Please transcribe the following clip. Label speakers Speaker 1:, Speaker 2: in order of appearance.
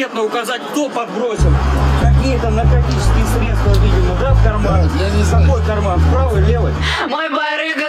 Speaker 1: конкретно указать, кто подбросил какие-то наркотические средства, видимо, да, в карман.
Speaker 2: Я не знаю.
Speaker 1: Какой карман? Правый, левый?
Speaker 3: Мой барыга